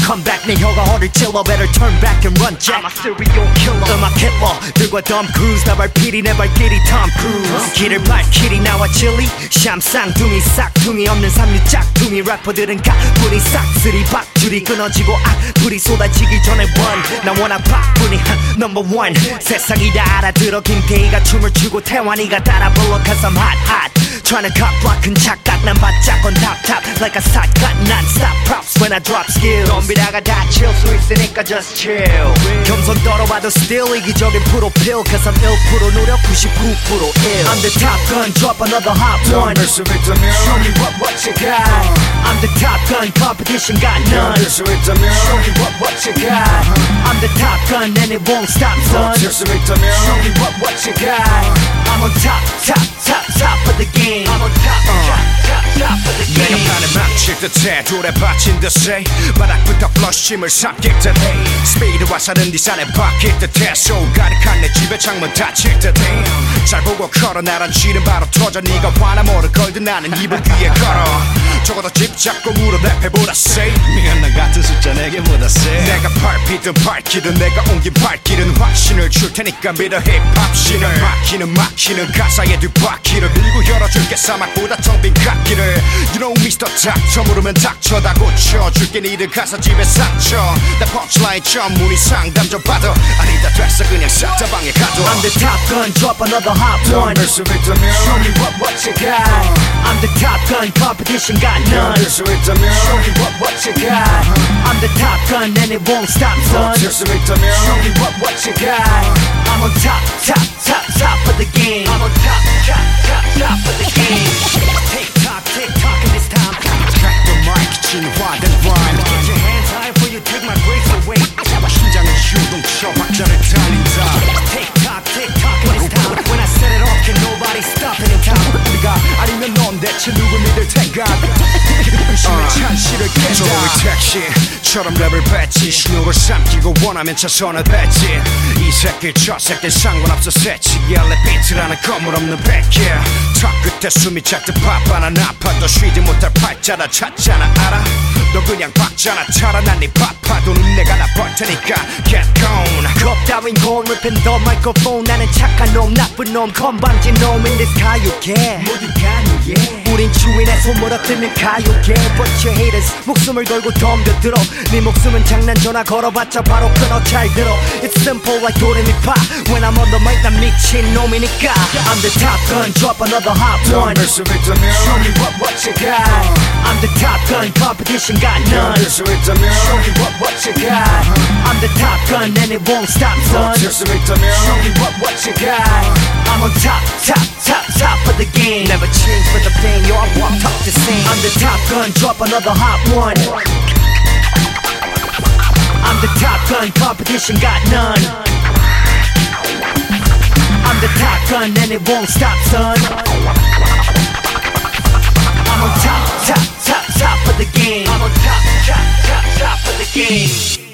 come back 내 혀가 허를 찔러 better turn back and run Jack I'm a serial killer 음악 킬러들과 덤 크루즈 나 발길이 내 발길이 톰 크루즈 길을 발길이 나와 칠리 샴 쌍둥이 싹둥이 없는 삼류 짝둥이 래퍼들은 가뿐히 싹쓸이 밧줄이 끊어지고 악불이 쏟아지기 전에 run 나 원한 바뿐이 number one 세상이 다 알아들어 김태희가 춤을 추고 태환이가 따라 불러 cause I'm hot hot Tryna cop block 큰 착각 난 바짝 on top top like a shotgun non-stop props when I drop skills 덤비다가 다칠 수 있으니까 just chill 겸손 떨어봐도 still 이기적인 프로필 cause I'm 1% 노력 99% ill I'm the top gun drop another hot one Don't with the mirror Show me what you got I'm the top gun competition got none Don't with the mirror Show me what you got I'm the top gun and it won't stop son Just with the mirror Show me what you got I'm on top of the game I'm on top of the game 내가 판을 망칠 듯해 돌에 받친 듯해 바닥부터 플러심을 삼킬 듯해 스피드와 사는 네 산에 박힐 듯해 소울 가득한 내 집에 창문 닫힐 듯해 잘 보고 걸어 나란 쥐는 바로 터져 네가 화나 모를 걸든 나는 이불 위에 걸어 적어도 집 잡고 물어 랩해보라 say 미안 나 같은 숫자 내게 보다 say 내가 밟히든 밝히든 내가 옮긴 발길은 확신을 줄 테니까 믿어 힙합 신을 막히는 가사에 뒷바퀴를 밀고 열어줄게 사막보다 텅 빈 갓길을 You know Mr. 닥쳐 물으면 닥쳐 다 고쳐줄게 니들 가사집에 상처 나 펀치라인 전문의 상담 좀 받아 아니다 됐어 그냥 싹 다 방에 가둬 I'm the top gun drop another hot one Don't mess with the mirror Show me what you got I'm the top gun competition got none Don't mess with the mirror Show me what you got I'm the top gun and it won't stop son Just with the mirror Show me what you got I'm on top of the game I'm on top of the game Tick tock in this time Track the mic 진화된 rhyme Get your hands high before you take my breaks away 심장은 유동쳐 박자를 달린다 Tick tock in this time When I set it off can nobody stop it in time 우리가 아니면 넌 대체 누굴 믿을 텐가 의심의 찬시를 깬다 조의 택시처럼 랩을 뱉지 신호를 삼키고 원하면 차선을 뱉지 이 새끼 저 새끼 상관없어 새치기 할래 비트라는 건물 없는 백길 턱 끝에 숨이 찼듯 바빠나 나빠도 쉬지 못할 팔자라 찾잖아 알아 너 그냥 박자나 차라 난 네 바빠도는 내가 나볼 테니까 get gone 겁 따윈 gon ripping the microphone 나는 착한 놈 나쁜 놈 건방진 놈 in this 가요계 모두 가요계 우린 주인의 손모라 뜨는 가요계 But your haters 목숨을 걸고 덤벼들어 네 목숨은 장난 전화 걸어봤자 바로 끊어 잘 들어 It's simple like 도레미파 When I'm on the mic 난 미친 놈이니까 I'm the top gun drop another hot one Don't mess with the mirror Show me what you got I'm the top gun competition got none Don't mess with the mirror Show me what you got I'm the top gun and it won't stop son Just with the mirror Show me what you got I'm on top of the game Never change for the fame, yo I walk talk the same I'm the top gun, drop another hot one I'm the top gun, competition got none I'm the top gun and it won't stop son I'm on top of the game I'm on top of the game